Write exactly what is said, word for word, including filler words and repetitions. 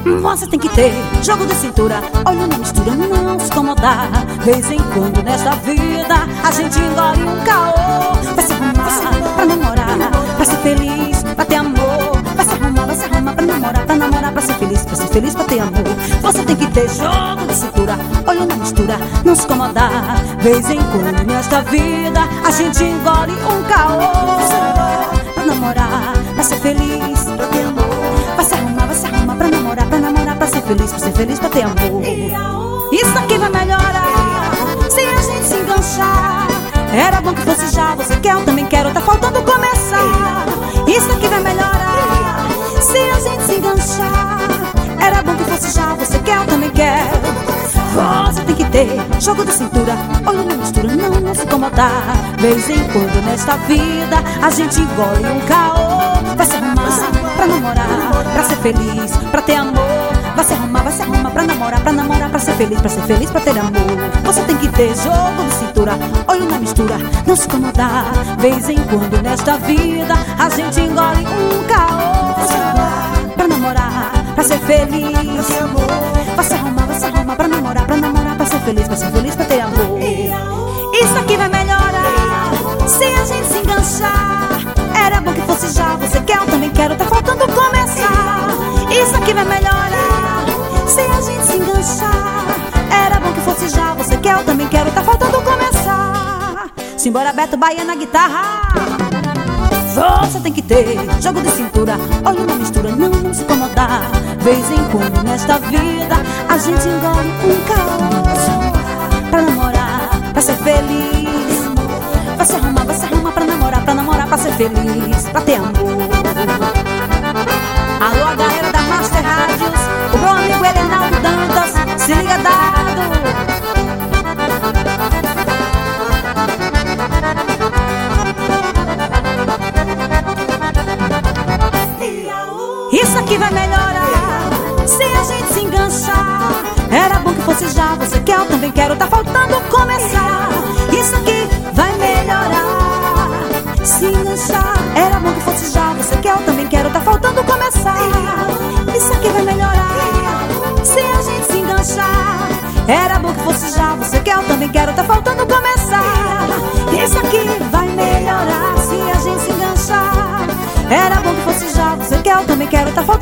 Você tem que ter jogo de cintura, olho na mistura, não se incomodar. Vez em quando nesta vida a gente engole um caô. Vai se arrumar pra namorar, pra ser feliz, pra ter amor. Vai se arrumar, vai se arrumar pra namorar, pra namorar, pra ser feliz, pra ser feliz, pra ter amor. Você tem que ter jogo de cintura, olho na mistura, não se incomodar. Vez em quando nesta vida a gente engole um caô. Pra namorar, pra ser feliz, pra ter amor. Vai se arrumar, vai se arrumar pra namorar, pra namorar, pra ser feliz, pra ser feliz, pra ter amor. Isso aqui vai melhorar se a gente se enganchar. Era bom que fosse já, você quer, eu também quero, tá faltando começar. Isso aqui vai melhorar se a gente se enganchar. Era bom que fosse já, você quer, eu também quero. Você tem que ter jogo de cintura, olho na mistura, não, não se incomodar. Vez em quando nesta vida a gente engole um caô. Vai se arrumar pra namorar, pra ser feliz, pra ter amor. Vai se arrumar, vai se arrumar pra namorar, pra namorar, pra ser feliz, pra ser feliz, pra ter amor. Você tem que ter jogo de cintura, olho na mistura, não se incomodar. Vez em quando nesta vida a gente engole um caô. Vai se arrumar pra namorar, pra ser feliz, pra ter amor. Vai se arrumar, vai se arrumar pra namorar, pra namorar, pra ser feliz, pra ser feliz, pra ter amor. Isso aqui vai melhorar se a gente se enganchar. Era bom que fosse já, você quer, eu também quero, tá faltando começar. Isso aqui vai melhorar se a gente se enganchar. Era bom que fosse já, você quer, eu também quero, tá faltando começar. Simbora Beto Bahia na guitarra. Você tem que ter jogo de cintura, olho na mistura, não, não se incomodar. Vez em quando nesta vida a gente engole um caô. Pra namorar, pra ser feliz. Vai se arrumar, vai se arrumar pra namorar, pra namorar, pra ser feliz, pra ter amor. Alô, a galera da Master Rádios, o meu amigo Elenaldo Dantas, se liga dado. Isso aqui vai melhorar se a gente se enganchar. Era bom que fosse já, você quer, eu também quero, tá faltando começar. Isso aqui vai melhorar se enganchar. Era bom que fosse já, você quer, eu também quero, tá faltando começar. Isso aqui vai melhorar se a gente se enganchar. Era bom que fosse já, você quer, eu também quero, tá faltando começar. Isso aqui vai melhorar se a gente se enganchar. Era bom que fosse já, você quer, eu também quero, tá faltando